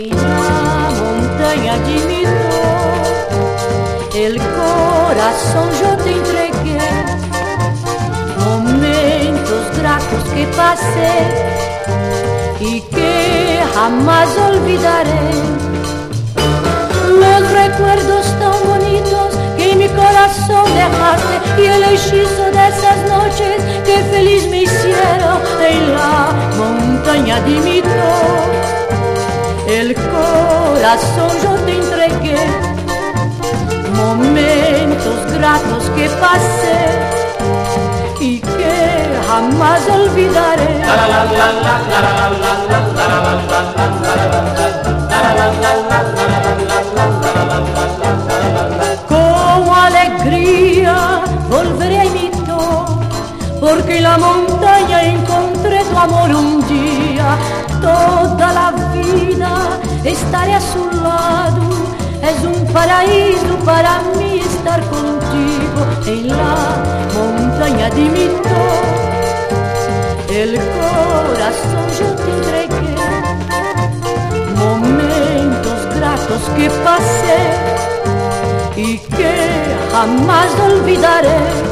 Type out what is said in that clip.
La montaña de mi dor, el corazón yo te entregué, momentos gratos que pasé y que jamás olvidaré. Los recuerdos tan bonitos que en mi corazón dejaste y el hechizo de esas noches que feliz me hicieron en la montaña de mi dor. El corazón yo te entregué, momentos gratos que pasé y que jamás olvidaré. Con alegría volveré a mi dor, porque en la montaña encontré tu amor un día. Toda la vida estaré a su lado, es un paraíso para mí estar contigo en la montaña de mi dor. El corazón yo te entregué, momentos gratos que pasé y que jamás olvidaré.